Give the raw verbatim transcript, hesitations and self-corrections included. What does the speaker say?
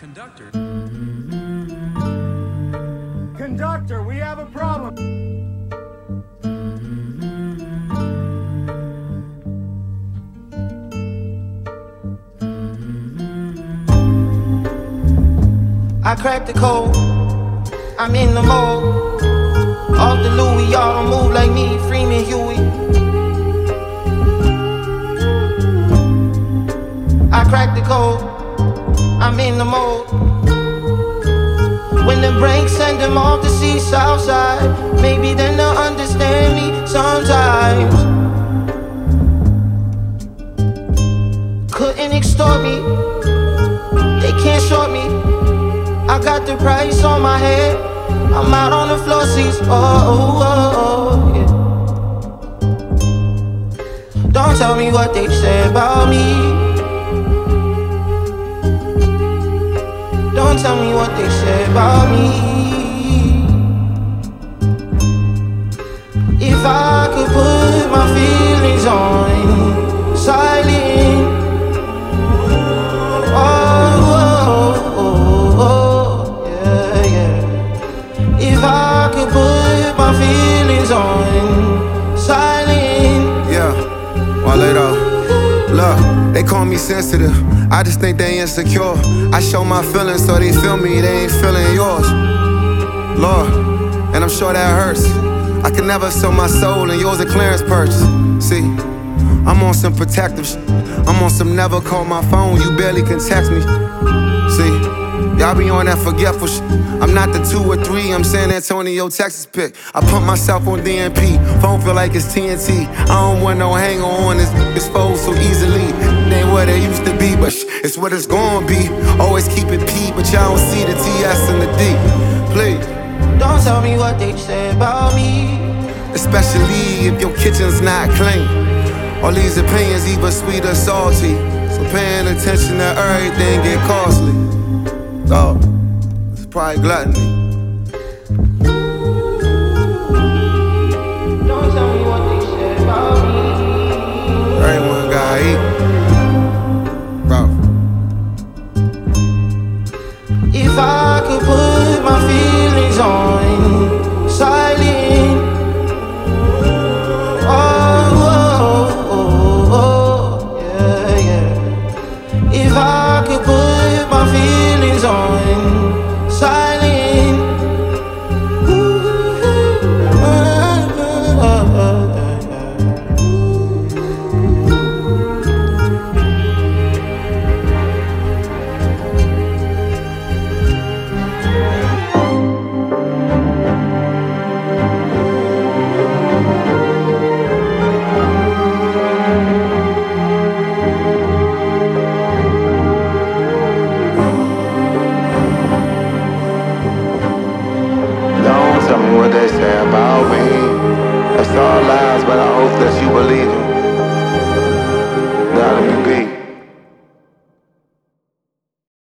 Conductor. Conductor, we have a problem. I cracked the code, I'm in the mode. Off the Louis, y'all don't move like me, Freeman Huey. I cracked the code, I'm in the mode. When the brakes send them off the sea south side, maybe then they'll understand me sometimes. Couldn't extort me, they can't short me. I got the price on my head, I'm out on the floor seats, oh, oh, oh, yeah. Don't tell me what they say about me. Don't tell me what they say about me. If I could put my feelings on silent, oh, oh, oh, oh, yeah, yeah. If I could put my feelings on silent. Yeah, well later. Look, they call me sensitive, I just think they insecure. I show my feelings so they feel me, they ain't feeling yours. Lord, and I'm sure that hurts. I can never sell my soul and yours a clearance purse. See, I'm on some protective shit, I'm on some never call my phone, you barely can text me. See, y'all be on that forgetful shit. I'm not the two or three, I'm San Antonio, Texas pick. I pump myself on D M P, phone feel like it's T N T. I don't want no hanger on this, exposed so easily. It ain't what it used to be, but sh it's what it's gonna be. Always keep it P, but y'all don't see the T S and the D. Please, don't tell me what they say about me. Especially if your kitchen's not clean. All these opinions either sweet or salty, so paying attention to everything get costly. Oh, it's probably gluttony. Don't tell me what they say about me. Everyone gotta eat, bro. If I could put my feelings on silent, oh, oh, oh, oh, yeah, yeah. If I could put my feelings on silent. Tell me what they say about me. That's all lies, but I hope that you believe them.